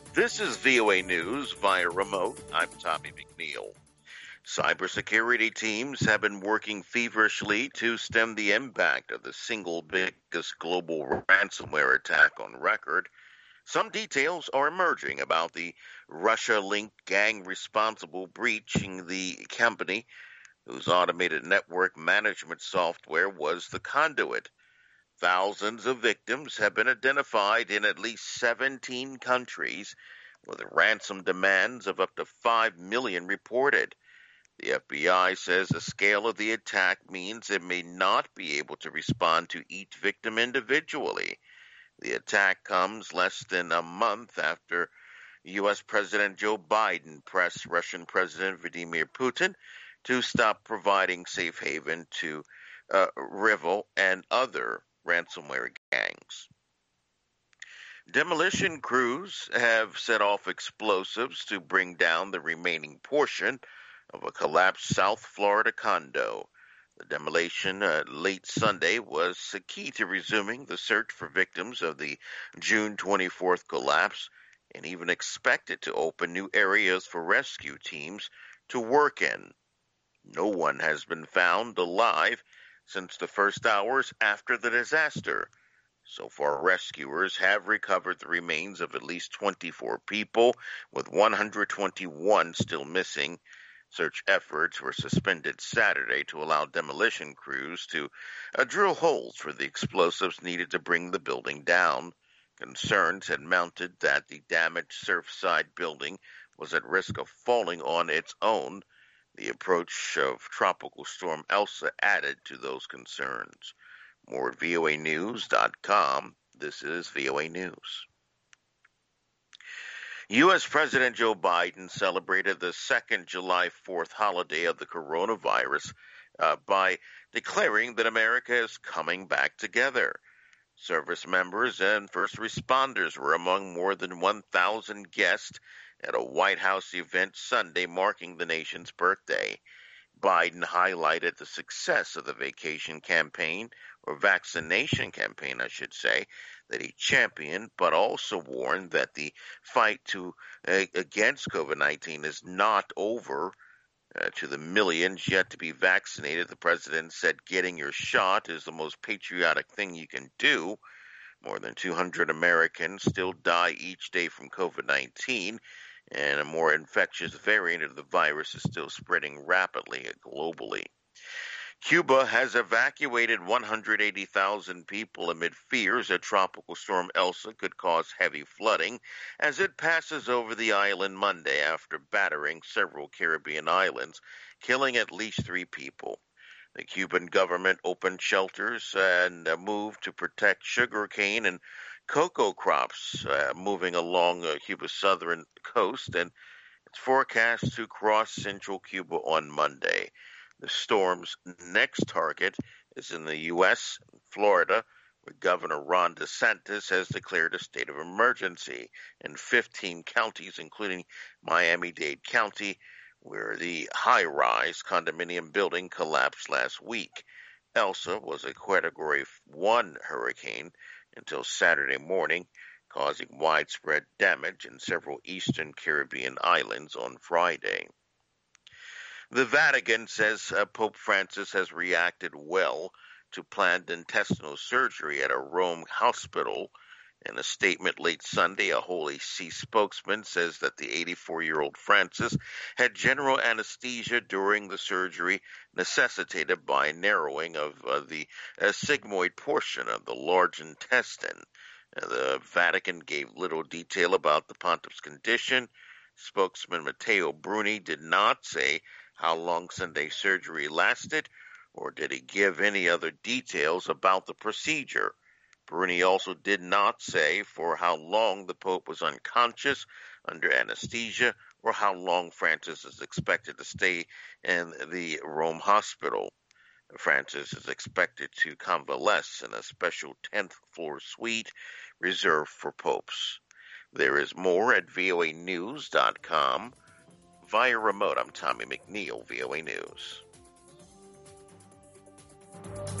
This is VOA News via remote. I'm Tommy McNeil. Cybersecurity teams have been working feverishly to stem the impact of the single biggest global ransomware attack on record. Some details are emerging about the Russia-linked gang responsible breaching the company whose automated network management software was the conduit. Thousands of victims have been identified in at least 17 countries, with ransom demands of up to 5 million reported. The FBI says the scale of the attack means it may not be able to respond to each victim individually. The attack comes less than a month after U.S. President Joe Biden pressed Russian President Vladimir Putin to stop providing safe haven to RIVAL and other ransomware gangs. Demolition crews have set off explosives to bring down the remaining portion of a collapsed South Florida condo. The demolition late Sunday was key to resuming the search for victims of the June 24th collapse and even expected to open new areas for rescue teams to work in. No one has been found alive since the first hours after the disaster. So far, rescuers have recovered the remains of at least 24 people, with 121 still missing. Search efforts were suspended Saturday to allow demolition crews to drill holes for the explosives needed to bring the building down. Concerns had mounted that the damaged Surfside building was at risk of falling on its own. The approach of Tropical Storm Elsa added to those concerns. More at voanews.com. This is VOA News. U.S. President Joe Biden celebrated the second July 4th holiday of the coronavirus by declaring that America is coming back together. Service members and first responders were among more than 1,000 guests at a White House event Sunday marking the nation's birthday. Biden highlighted the success of the vaccination campaign, I should say, that he championed, but also warned that the fight against COVID-19 is not over. To the millions yet to be vaccinated, the president said getting your shot is the most patriotic thing you can do. More than 200 Americans still die each day from COVID-19, and a more infectious variant of the virus is still spreading rapidly globally. Cuba has evacuated 180,000 people amid fears that Tropical Storm Elsa could cause heavy flooding as it passes over the island Monday after battering several Caribbean islands, killing at least 3 people. The Cuban government opened shelters and moved to protect sugarcane and cocoa crops moving along Cuba's southern coast, and it's forecast to cross central Cuba on Monday. The storm's next target is in the U.S., Florida, where Governor Ron DeSantis has declared a state of emergency in 15 counties, including Miami-Dade County, where the high-rise condominium building collapsed last week. Elsa was a Category 1 hurricane until Saturday morning, causing widespread damage in several eastern Caribbean islands on Friday. The Vatican says Pope Francis has reacted well to planned intestinal surgery at a Rome hospital. In a statement late Sunday, a Holy See spokesman says that the 84-year-old Francis had general anesthesia during the surgery necessitated by narrowing of the sigmoid portion of the large intestine. The Vatican gave little detail about the pontiff's condition. Spokesman Matteo Bruni did not say how long Sunday's surgery lasted, or did he give any other details about the procedure. Bruni also did not say for how long the Pope was unconscious under anesthesia or how long Francis is expected to stay in the Rome hospital. Francis is expected to convalesce in a special 10th floor suite reserved for popes. There is more at voanews.com. Via remote, I'm Tommy McNeil, VOA News.